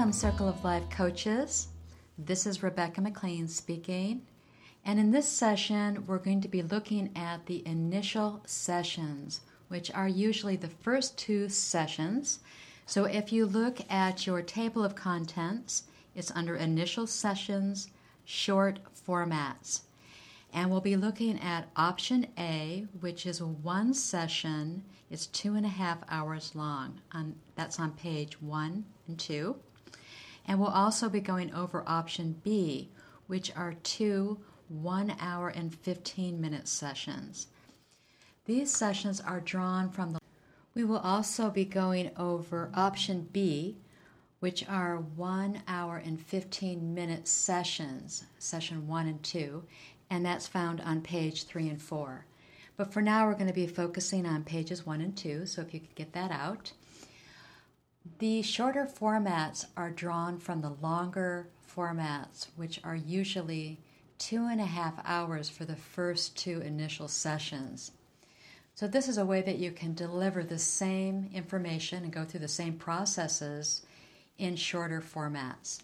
Welcome, Circle of Life coaches. This is Rebecca McLean speaking. And in this session, we're going to be looking at the initial sessions, which are usually the first two sessions. So if you look at your table of contents, it's under Initial Sessions, Short Formats. And we'll be looking at option A, which is one session. It's 2.5 hours long. That's on page 1 and 2. And we'll also be going over option B, which are two 1 hour and 15-minute sessions. These sessions are drawn from the... We will also be going over option B, which are 1 hour and 15-minute sessions, session 1 and 2, and that's found on page 3 and 4. But for now, we're going to be focusing on pages 1 and 2, so if you could get that out. The shorter formats are drawn from the longer formats, which are usually 2.5 hours for the first two initial sessions. So this is a way that you can deliver the same information and go through the same processes in shorter formats.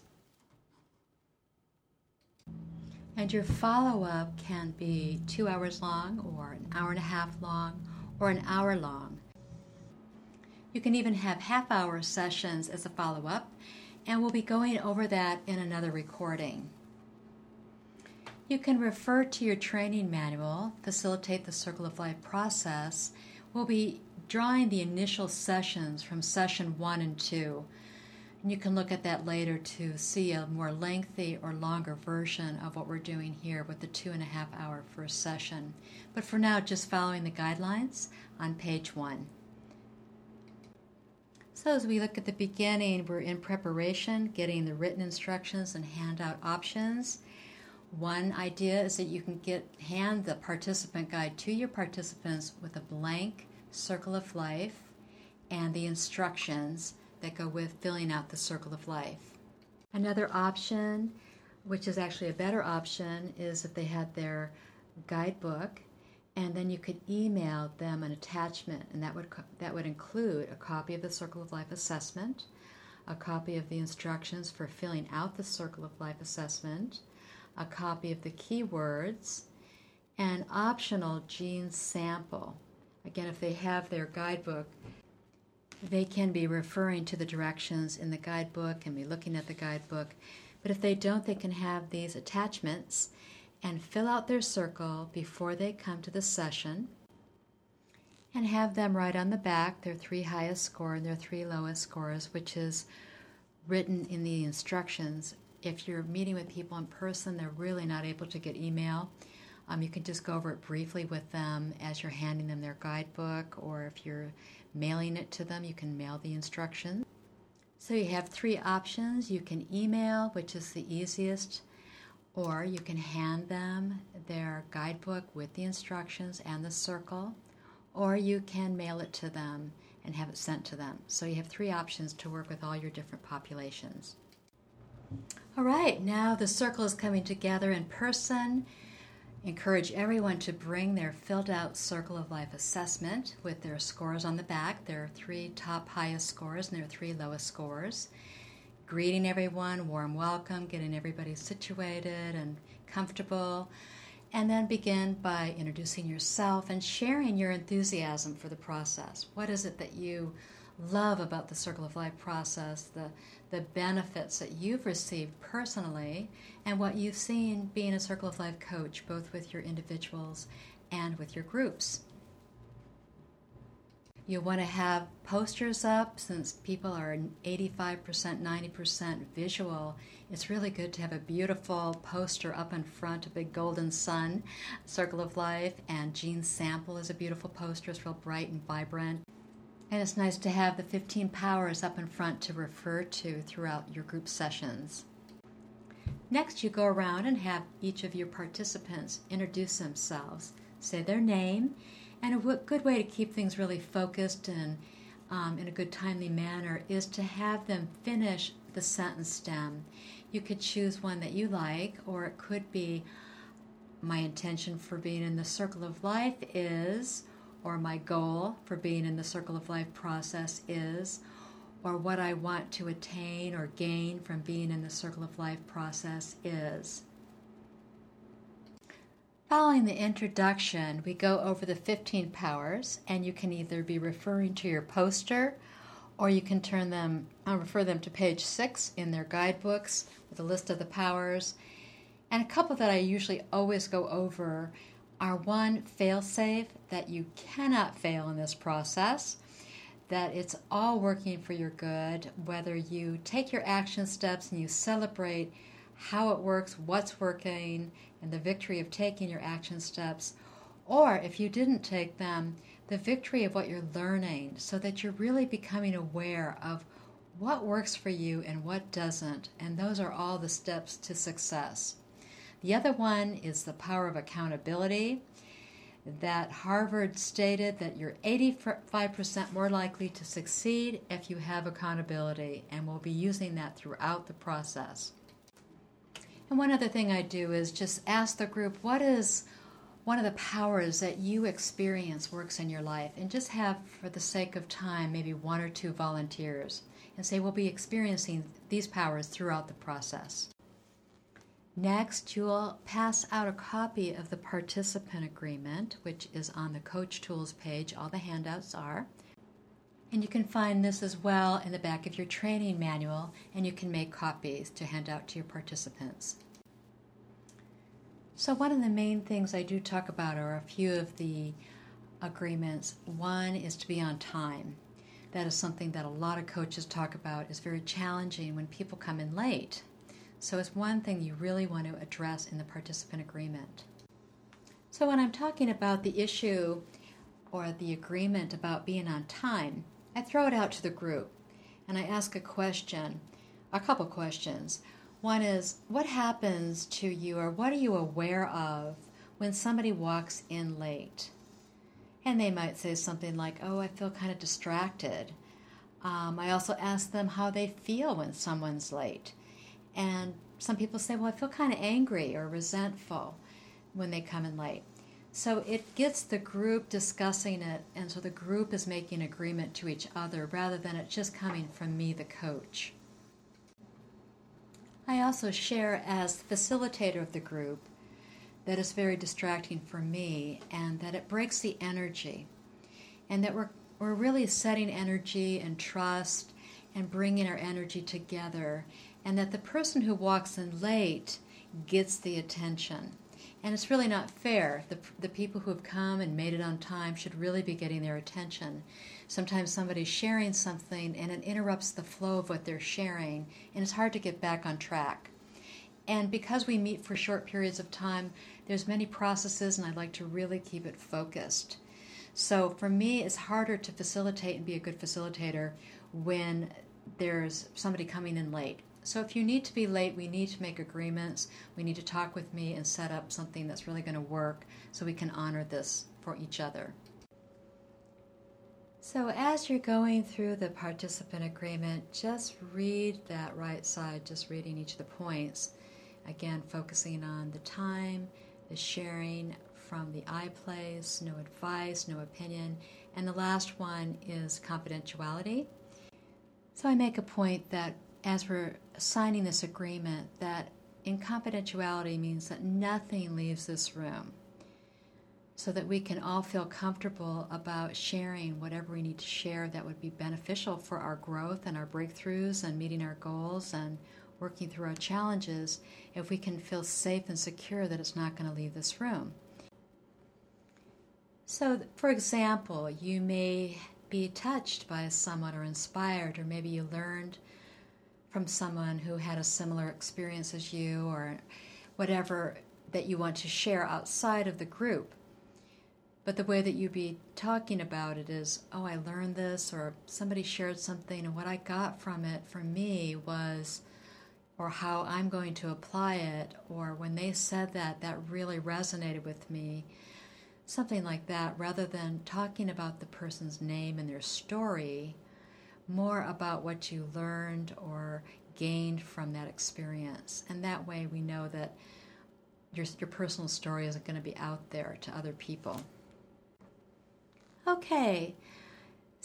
And your follow-up can be 2 hours long, or an hour and a half long, or an hour long. You can even have half-hour sessions as a follow-up, and we'll be going over that in another recording. You can refer to your training manual, Facilitate the Circle of Life process. We'll be drawing the initial sessions from session 1 and 2. And you can look at that later to see a more lengthy or longer version of what we're doing here with the 2.5 hour first session. But for now, just following the guidelines on page 1. So as we look at the beginning, we're in preparation, getting the written instructions and handout options. One idea is that you can hand the participant guide to your participants with a blank circle of life and the instructions that go with filling out the circle of life. Another option, which is actually a better option, is if they had their guidebook, and then you could email them an attachment, and that would include a copy of the Circle of Life assessment, a copy of the instructions for filling out the Circle of Life assessment, a copy of the keywords, and an optional gene sample. Again, if they have their guidebook, they can be referring to the directions in the guidebook and be looking at the guidebook. But if they don't, they can have these attachments and fill out their circle before they come to the session, and have them write on the back their 3 highest score and their 3 lowest scores, which is written in the instructions. If you're meeting with people in person, they're really not able to get email. You can just go over it briefly with them as you're handing them their guidebook, or if you're mailing it to them, you can mail the instructions. So you have 3 options. You can email, which is the easiest, or you can hand them their guidebook with the instructions and the circle, or you can mail it to them and have it sent to them. So you have 3 options to work with all your different populations. All right, now the circle is coming together in person. Encourage everyone to bring their filled out Circle of Life assessment with their scores on the back, their 3 top highest scores and their 3 lowest scores. Greeting everyone, warm welcome, getting everybody situated and comfortable, and then begin by introducing yourself and sharing your enthusiasm for the process. What is it that you love about the Circle of Life process, the benefits that you've received personally, and what you've seen being a Circle of Life coach, both with your individuals and with your groups. You'll want to have posters up. Since people are 85%, 90% visual, it's really good to have a beautiful poster up in front, a big golden sun, Circle of Life, and Gene Sample is a beautiful poster. It's real bright and vibrant. And it's nice to have the 15 powers up in front to refer to throughout your group sessions. Next, you go around and have each of your participants introduce themselves, say their name, and a good way to keep things really focused and in a good timely manner is to have them finish the sentence stem. You could choose one that you like, or it could be, my intention for being in the Circle of Life is, or my goal for being in the Circle of Life process is, or what I want to attain or gain from being in the Circle of Life process is. Following the introduction, we go over the 15 powers, and you can either be referring to your poster or you can refer them to page 6 in their guidebooks with a list of the powers. And a couple that I usually always go over are one, fail-safe, that you cannot fail in this process, that it's all working for your good, whether you take your action steps and you celebrate how it works, what's working, and the victory of taking your action steps, or if you didn't take them, the victory of what you're learning, so that you're really becoming aware of what works for you and what doesn't, and those are all the steps to success. The other one is the power of accountability, that Harvard stated that you're 85% more likely to succeed if you have accountability, and we'll be using that throughout the process. And one other thing I do is just ask the group, what is one of the powers that you experience works in your life? And just have, for the sake of time, maybe 1 or 2 volunteers, and say we'll be experiencing these powers throughout the process. Next, you'll pass out a copy of the participant agreement, which is on the Coach Tools page. All the handouts are. And you can find this as well in the back of your training manual, and you can make copies to hand out to your participants. So one of the main things I do talk about are a few of the agreements. One is to be on time. That is something that a lot of coaches talk about is very challenging when people come in late. So it's one thing you really want to address in the participant agreement. So when I'm talking about the issue or the agreement about being on time, I throw it out to the group and I ask a couple questions. One is, what happens to you, or what are you aware of when somebody walks in late? And they might say something like, oh, I feel kind of distracted. I also ask them how they feel when someone's late. And some people say, well, I feel kind of angry or resentful when they come in late. So it gets the group discussing it, and so the group is making agreement to each other rather than it just coming from me, the coach. I also share as the facilitator of the group that it's very distracting for me, and that it breaks the energy, and that we're really setting energy and trust and bringing our energy together, and that the person who walks in late gets the attention. And it's really not fair. The people who have come and made it on time should really be getting their attention. Sometimes somebody's sharing something and it interrupts the flow of what they're sharing, and it's hard to get back on track. And because we meet for short periods of time, there's many processes, and I'd like to really keep it focused. So for me, it's harder to facilitate and be a good facilitator when there's somebody coming in late. So if you need to be late, we need to make agreements. We need to talk with me and set up something that's really going to work so we can honor this for each other. So as you're going through the participant agreement, just read that right side, just reading each of the points. Again, focusing on the time, the sharing from the I place, no advice, no opinion. And the last one is confidentiality. So I make a point that as we're signing this agreement, that in confidentiality means that nothing leaves this room, so that we can all feel comfortable about sharing whatever we need to share that would be beneficial for our growth and our breakthroughs and meeting our goals and working through our challenges, if we can feel safe and secure that it's not going to leave this room. So, for example, you may be touched by someone or inspired, or maybe you learned from someone who had a similar experience as you, or whatever that you want to share outside of the group. But the way that you be talking about it is, oh, I learned this, or somebody shared something, and what I got from it for me was, or how I'm going to apply it, or when they said that, that really resonated with me. Something like that, rather than talking about the person's name and their story, more about what you learned or gained from that experience. And that way we know that your personal story isn't going to be out there to other people. Okay,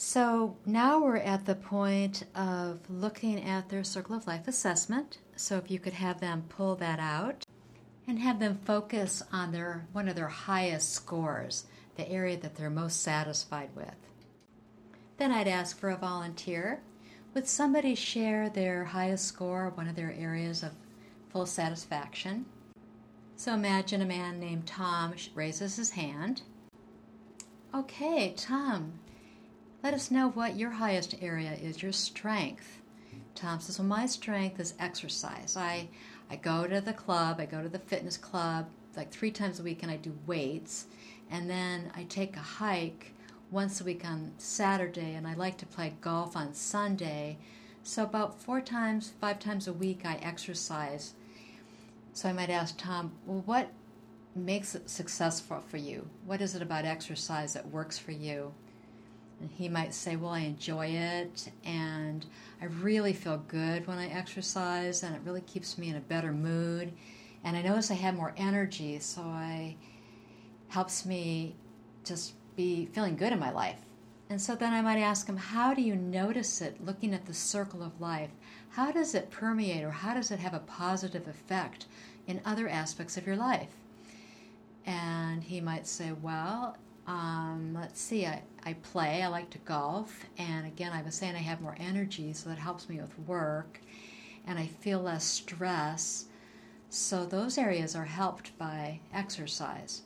So now we're at the point of looking at their Circle of Life assessment. So if you could have them pull that out and have them focus on one of their highest scores, the area that they're most satisfied with. Then I'd ask for a volunteer. Would somebody share their highest score, one of their areas of full satisfaction? So imagine a man named Tom raises his hand. Okay, Tom, let us know what your highest area is, your strength. Tom says, well, my strength is exercise. I go to the club, I go to the fitness club like 3 times a week and I do weights. And then I take a hike once a week on Saturday, and I like to play golf on Sunday. So about 5 times a week I exercise. So I might ask Tom, well, what makes it successful for you? What is it about exercise that works for you? And he might say, well, I enjoy it, and I really feel good when I exercise, and it really keeps me in a better mood. And I notice I have more energy, so it helps me just be feeling good in my life. And so then I might ask him, how do you notice it looking at the circle of life? How does it permeate, or how does it have a positive effect in other aspects of your life? And he might say, well, let's see, I play, I like to golf, and again, I was saying I have more energy, so that helps me with work, and I feel less stress, so those areas are helped by exercise.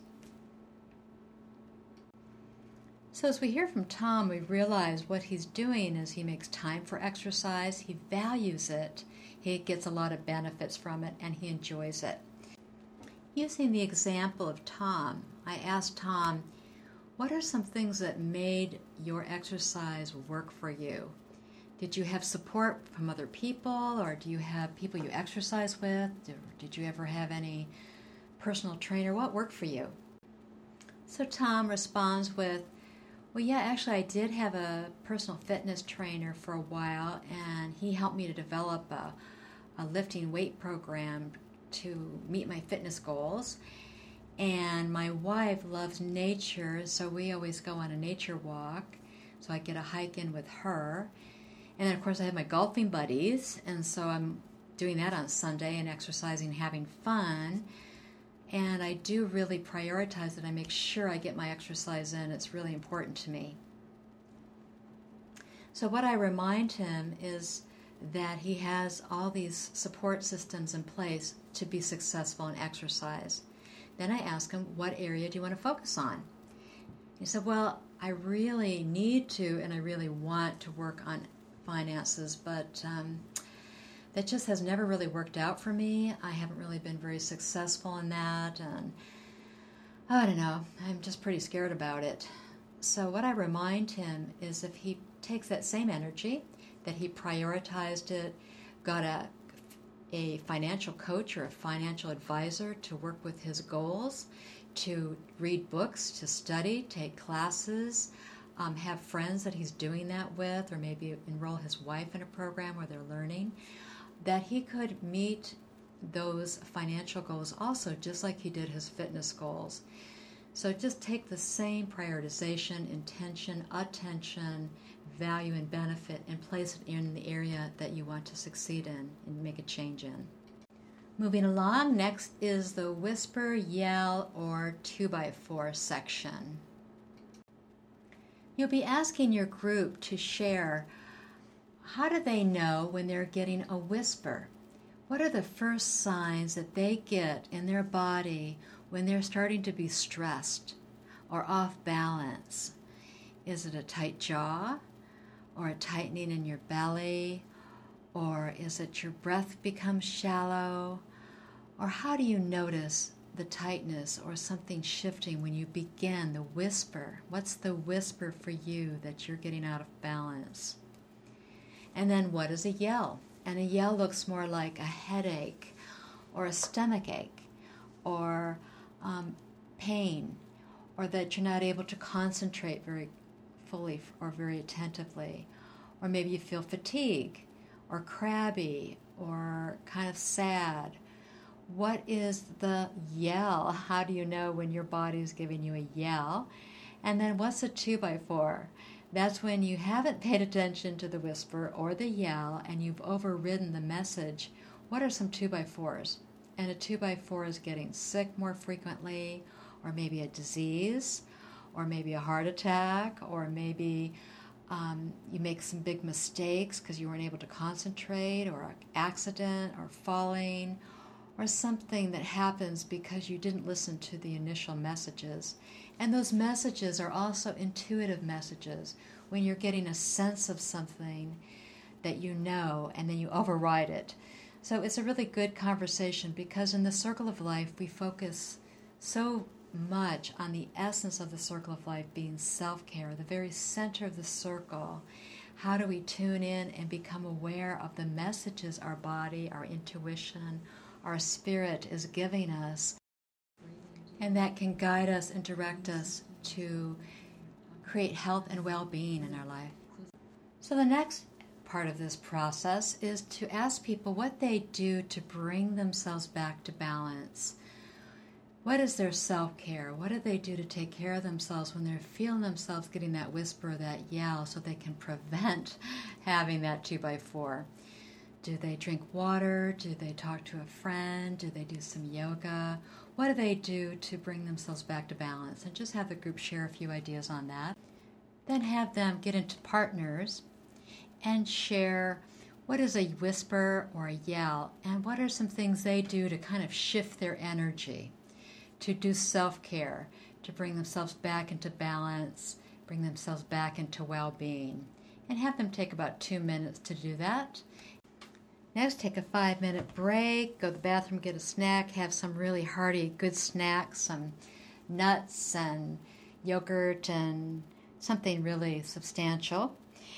So as we hear from Tom, we realize what he's doing is he makes time for exercise, he values it, he gets a lot of benefits from it, and he enjoys it. Using the example of Tom, I asked Tom, what are some things that made your exercise work for you? Did you have support from other people, or do you have people you exercise with? Did you ever have any personal trainer? What worked for you? So Tom responds with, well, yeah, actually I did have a personal fitness trainer for a while, and he helped me to develop a lifting weight program to meet my fitness goals. And my wife loves nature, so we always go on a nature walk, so I get a hike in with her. And then, of course, I have my golfing buddies, and so I'm doing that on Sunday and exercising, having fun. And I do really prioritize that I make sure I get my exercise in. It's really important to me. So what I remind him is that he has all these support systems in place to be successful in exercise. Then I ask him, what area do you want to focus on? He said, well, I really need to, and I really want to work on finances, but that just has never really worked out for me. I haven't really been very successful in that, and I don't know, I'm just pretty scared about it. So what I remind him is if he takes that same energy, that he prioritized it, got a financial coach or a financial advisor to work with his goals, to read books, to study, take classes, have friends that he's doing that with, or maybe enroll his wife in a program where they're learning, that he could meet those financial goals also, just like he did his fitness goals. So just take the same prioritization, intention, attention, value, and benefit, and place it in the area that you want to succeed in and make a change in. Moving along, next is the whisper, yell, or 2x4 section. You'll be asking your group to share, how do they know when they're getting a whisper? What are the first signs that they get in their body when they're starting to be stressed or off balance? Is it a tight jaw, or a tightening in your belly, or is it your breath becomes shallow? Or how do you notice the tightness or something shifting when you begin the whisper? What's the whisper for you that you're getting out of balance? And then what is a yell? And a yell looks more like a headache or a stomach ache or pain, or that you're not able to concentrate very fully or very attentively, or maybe you feel fatigue or crabby or kind of sad. What is the yell? How do you know when your body is giving you a yell? And then what's a 2x4? That's when you haven't paid attention to the whisper or the yell and you've overridden the message. What are some 2x4s? And a 2x4 is getting sick more frequently, or maybe a disease, or maybe a heart attack, or maybe you make some big mistakes because you weren't able to concentrate, or an accident, or falling, or something that happens because you didn't listen to the initial messages. And those messages are also intuitive messages when you're getting a sense of something that you know and then you override it. So it's a really good conversation because in the circle of life we focus so much on the essence of the circle of life being self-care, the very center of the circle. How do we tune in and become aware of the messages our body, our intuition, our spirit is giving us, and that can guide us and direct us to create health and well-being in our life. So the next part of this process is to ask people what they do to bring themselves back to balance. What is their self-care? What do they do to take care of themselves when they're feeling themselves getting that whisper or that yell so they can prevent having that 2x4? Do they drink water? Do they talk to a friend? Do they do some yoga? What do they do to bring themselves back to balance? And just have the group share a few ideas on that. Then have them get into partners and share what is a whisper or a yell and what are some things they do to kind of shift their energy, to do self-care, to bring themselves back into balance, bring themselves back into well-being. And have them take about 2 minutes to do that. Next, take a 5-minute break, go to the bathroom, get a snack, have some really hearty, good snacks, some nuts and yogurt and something really substantial.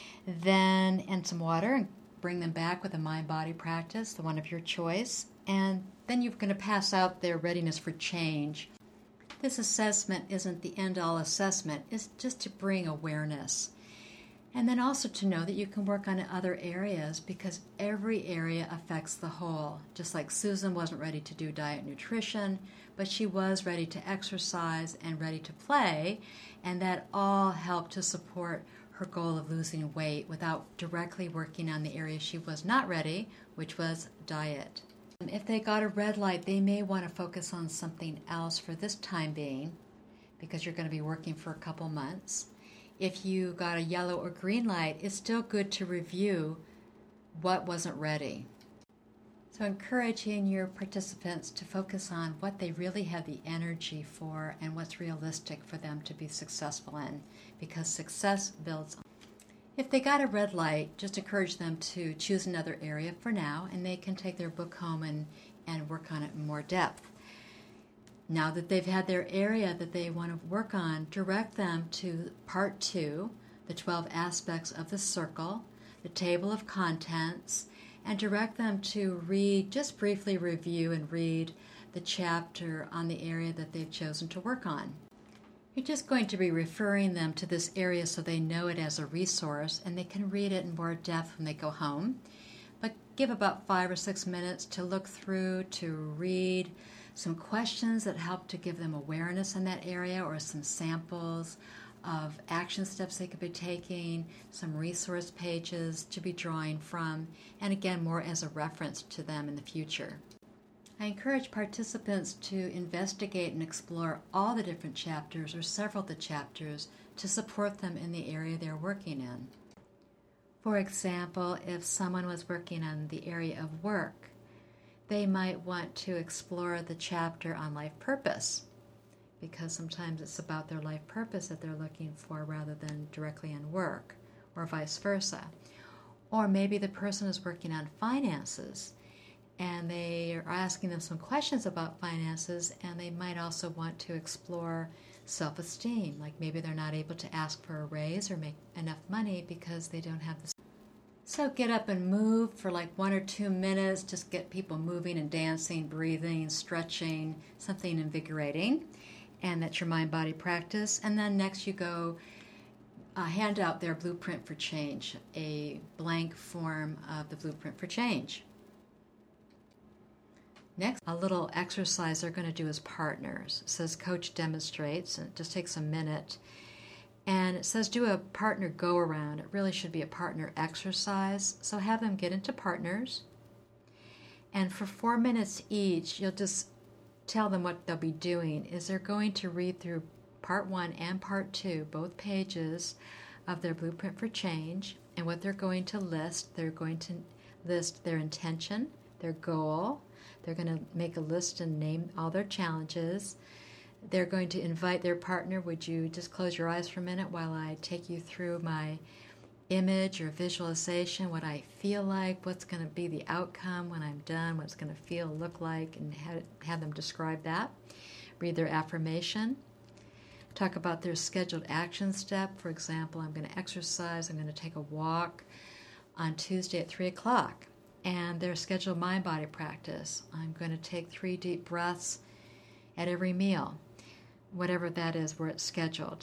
Then, and some water, and bring them back with a mind-body practice, the one of your choice. And then you're going to pass out their readiness for change. This assessment isn't the end-all assessment. It's just to bring awareness. And then also to know that you can work on other areas because every area affects the whole. Just like Susan wasn't ready to do diet nutrition, but she was ready to exercise and ready to play, and that all helped to support her goal of losing weight without directly working on the area she was not ready, which was diet. If they got a red light, they may want to focus on something else for this time being because you're going to be working for a couple months. If you got a yellow or green light, it's still good to review what wasn't ready. So encouraging your participants to focus on what they really have the energy for and what's realistic for them to be successful in, because success builds. If they got a red light, just encourage them to choose another area for now, and they can take their book home and work on it in more depth. Now that they've had their area that they want to work on, direct them to part 2, the 12 aspects of the circle, the table of contents, and direct them to read, just briefly review and read the chapter on the area that they've chosen to work on. You're just going to be referring them to this area so they know it as a resource and they can read it in more depth when they go home. But give about 5 or 6 minutes to look through, to read some questions that help to give them awareness in that area, or some samples of action steps they could be taking, some resource pages to be drawing from, and again, more as a reference to them in the future. I encourage participants to investigate and explore all the different chapters or several of the chapters to support them in the area they're working in. For example, if someone was working on the area of work, they might want to explore the chapter on life purpose, because sometimes it's about their life purpose that they're looking for rather than directly in work, or vice versa. Or maybe the person is working on finances, and they are asking them some questions about finances, and they might also want to explore self-esteem, like maybe they're not able to ask for a raise or make enough money because they don't have the. So get up and move for like 1 or 2 minutes. Just get people moving and dancing, breathing, stretching, something invigorating. And that's your mind-body practice. And then next you go hand out their blueprint for change, a blank form of the blueprint for change. Next, a little exercise they're going to do as partners. It says coach demonstrates, and it just takes a minute. And it says do a partner go-around. It really should be a partner exercise. So have them get into partners. And for 4 minutes each, you'll just tell them what they'll be doing is they're going to read through part 1 and part 2, both pages of their blueprint for change. And what they're going to list, they're going to list their intention, their goal. They're going to make a list and name all their challenges. They're going to invite their partner. Would you just close your eyes for a minute while I take you through my image or visualization, what I feel like, what's going to be the outcome when I'm done, what it's going to feel, look like, and have them describe that. Read their affirmation. Talk about their scheduled action step. For example, I'm going to exercise, I'm going to take a walk on Tuesday at 3 o'clock. And their scheduled mind-body practice. I'm going to take 3 deep breaths at every meal, whatever that is where it's scheduled.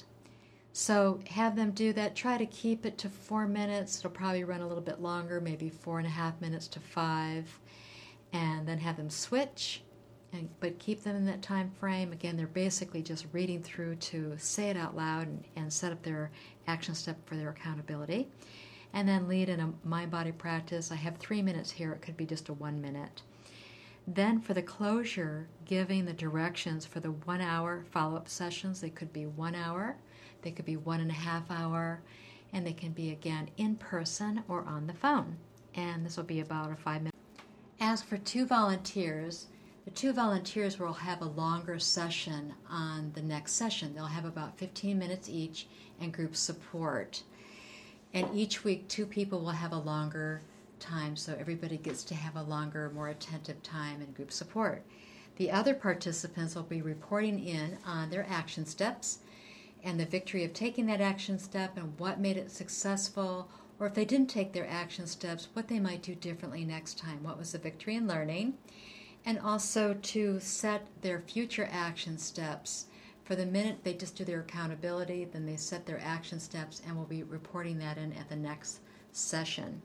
So have them do that. Try to keep it to 4 minutes. It'll probably run a little bit longer, maybe 4.5 minutes to 5. And then have them switch, but keep them in that time frame. Again, they're basically just reading through to say it out loud and set up their action step for their accountability. And then lead in a mind-body practice. I have 3 minutes here. It could be just a 1 minute. Then for the closure, giving the directions for the 1 hour follow-up sessions. They could be 1 hour. They could be 1.5 hours, and they can be, again, in person or on the phone. And this will be about a 5 minute. As for 2 volunteers, the 2 volunteers will have a longer session on the next session. They'll have about 15 minutes each and group support. And each week, 2 people will have a longer time, so everybody gets to have a longer, more attentive time in group support. The other participants will be reporting in on their action steps and the victory of taking that action step and what made it successful, or if they didn't take their action steps, what they might do differently next time. What was the victory in learning? And also to set their future action steps. For the minute they just do their accountability, then they set their action steps and will be reporting that in at the next session.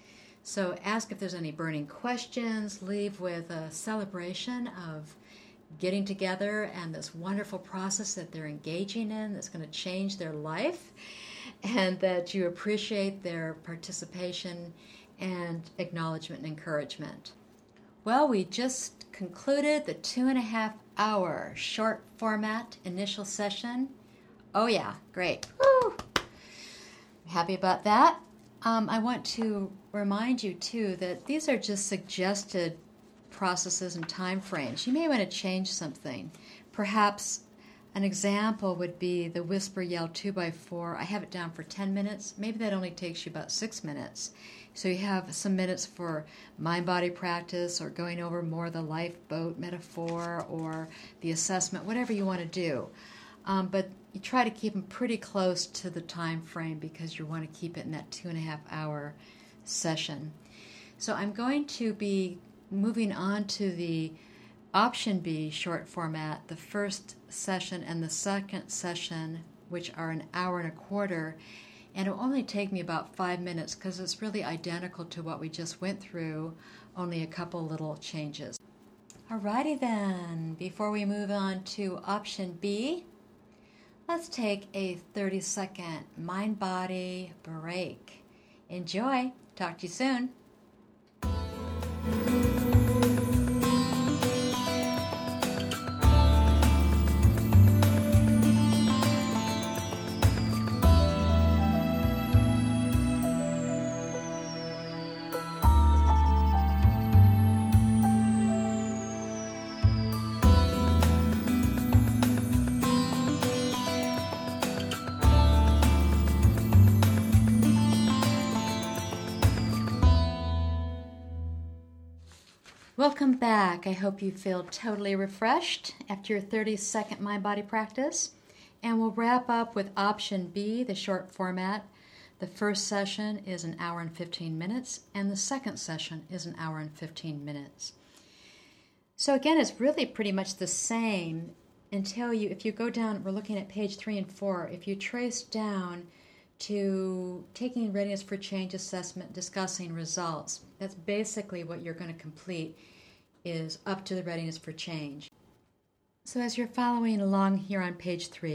So ask if there's any burning questions. Leave with a celebration of getting together and this wonderful process that they're engaging in that's going to change their life, and that you appreciate their participation and acknowledgement and encouragement. Well, we just concluded the 2.5 hour short format initial session. Oh yeah, great. Woo! Happy about that. I want to remind you too that these are just suggested processes and time frames. You may want to change something. Perhaps an example would be the whisper yell 2x4. I have it down for 10 minutes. Maybe that only takes you about 6 minutes. So you have some minutes for mind-body practice or going over more the lifeboat metaphor or the assessment, whatever you want to do. But you try to keep them pretty close to the time frame because you want to keep it in that 2.5 hour session. So I'm going to be moving on to the option B short format, the first session and the second session, which are an hour and a quarter. And it will only take me about 5 minutes because it's really identical to what we just went through, only a couple little changes. Alrighty then, before we move on to option B, let's take a 30-second mind-body break. Enjoy. Talk to you soon. Welcome back. I hope you feel totally refreshed after your 30-second mind-body practice. And we'll wrap up with option B, the short format. The first session is an hour and 15 minutes, and the second session is an hour and 15 minutes. So again, it's really pretty much the same until if you go down, we're looking at page 3 and 4, if you trace down to taking readiness for change assessment, discussing results. That's basically what you're going to complete, is up to the readiness for change. So as you're following along here on page 3,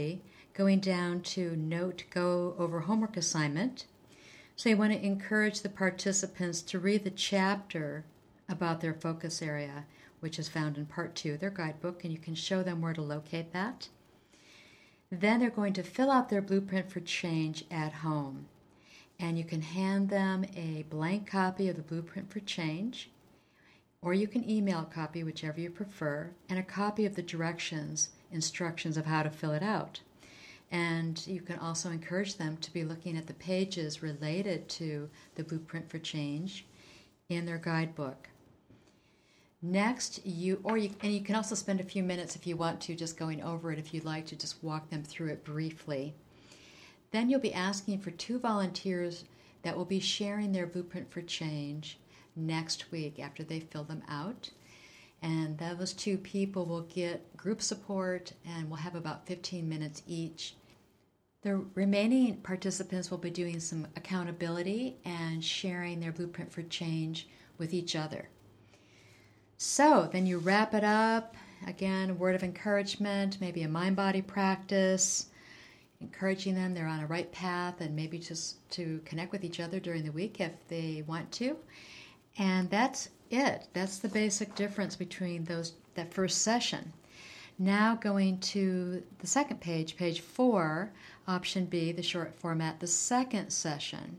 Going down to note, go over homework assignment. So you want to encourage the participants to read the chapter about their focus area, which is found in part 2 of their guidebook, and you can show them where to locate that. Then they're going to fill out their blueprint for change at home. And you can hand them a blank copy of the blueprint for change, or you can email a copy, whichever you prefer, and a copy of the instructions of how to fill it out. And you can also encourage them to be looking at the pages related to the blueprint for change in their guidebook. Next, you can also spend a few minutes if you want to just going over it, if you'd like to just walk them through it briefly. Then you'll be asking for 2 volunteers that will be sharing their blueprint for change next week after they fill them out. And those 2 people will get group support and will have about 15 minutes each. The remaining participants will be doing some accountability and sharing their blueprint for change with each other. So then you wrap it up. Again, a word of encouragement, maybe a mind-body practice, encouraging them they're on a right path, and maybe just to connect with each other during the week if they want to. And that's it. That's the basic difference between that first session. Now going to the second page, page 4, option B, the short format, the second session.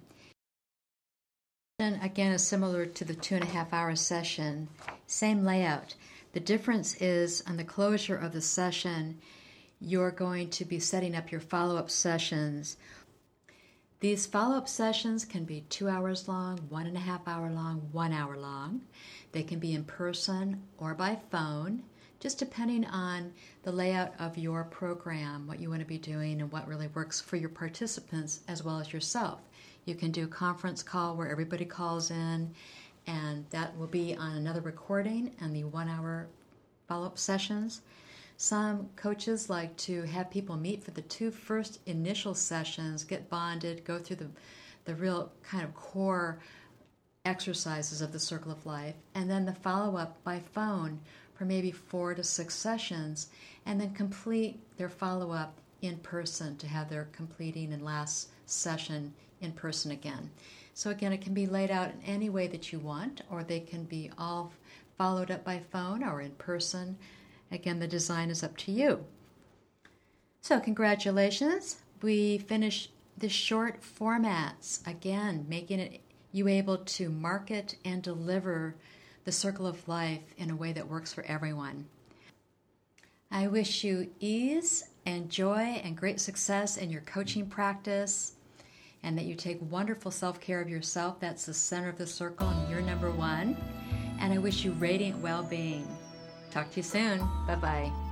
And again, is similar to the 2.5-hour session, same layout. The difference is on the closure of the session, you're going to be setting up your follow-up sessions. These follow-up sessions can be 2 hours long, 1.5 hour long, 1 hour long. They can be in person or by phone, just depending on the layout of your program, what you want to be doing and what really works for your participants as well as yourself. You can do a conference call where everybody calls in, and that will be on another recording and the 1 hour follow-up sessions. Some coaches like to have people meet for the 2 first initial sessions, get bonded, go through the real kind of core exercises of the Circle of Life, and then the follow-up by phone for maybe 4 to 6 sessions, and then complete their follow-up in person to have their completing and last session in person again. So again, it can be laid out in any way that you want, or they can be all followed up by phone or in person. Again, the design is up to you. So congratulations. We finished the short formats, again, making you able to market and deliver the Circle of Life in a way that works for everyone. I wish you ease and joy and great success in your coaching practice, and that you take wonderful self-care of yourself. That's the center of the circle, and you're number 1. And I wish you radiant well-being. Talk to you soon. Bye-bye.